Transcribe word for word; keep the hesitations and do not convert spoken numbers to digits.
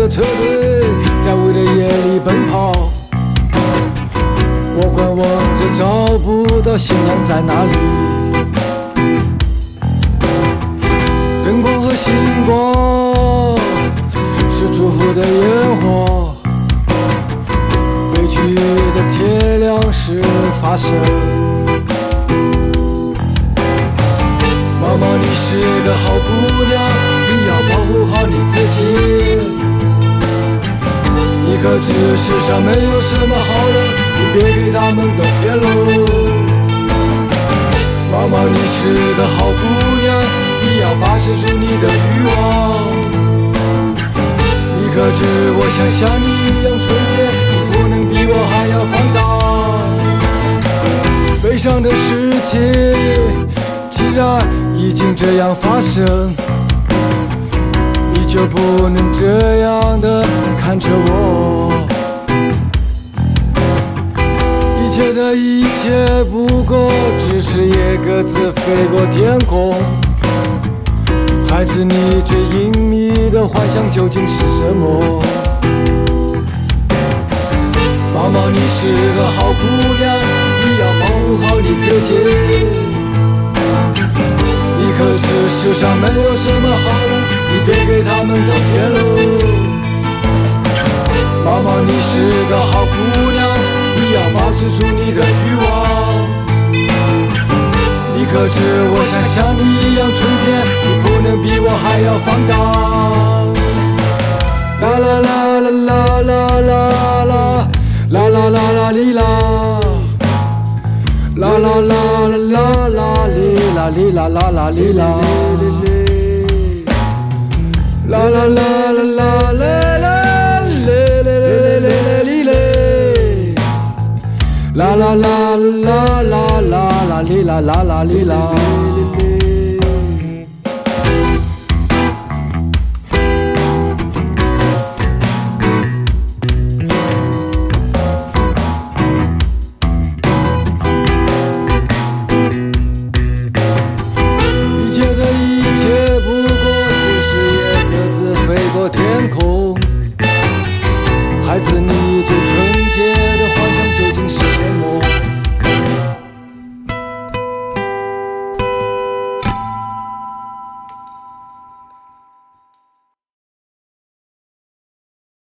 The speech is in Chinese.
的车队在我的夜里奔跑，我观望着找不到信仰在哪里，灯光和星光是祝福的烟火，悲剧的铁粮是发生。妈妈，你是个好姑娘，你要保护好你自己。你可知世上没有什么好人，你别给他们都骗喽。妈妈，你是个好姑娘，你要把持住你的欲望。你可知我想像你一样纯洁，你不能比我还要放荡。悲伤的事情既然已经这样发生，你就不能这样的看着我。一切的一切不过只是一个字飞过天空。孩子，你最隐秘的幻想究竟是什么？妈妈，你是个好姑娘，你要保护好你自己。你可知世上没有什么好人，你别给他们都骗喽。妈妈，你是个好姑娘，你要把持住你的欲望。你可知我想像你一样纯洁，你不能比我还要放荡。啦啦啦啦啦啦啦啦啦啦啦啦哩啦，啦啦啦啦啦啦哩啦哩啦啦啦哩啦，啦啦啦啦啦啦啦嘞嘞嘞嘞嘞哩嘞，啦啦啦啦啦啦啦哩啦啦啦哩啦。孩子，你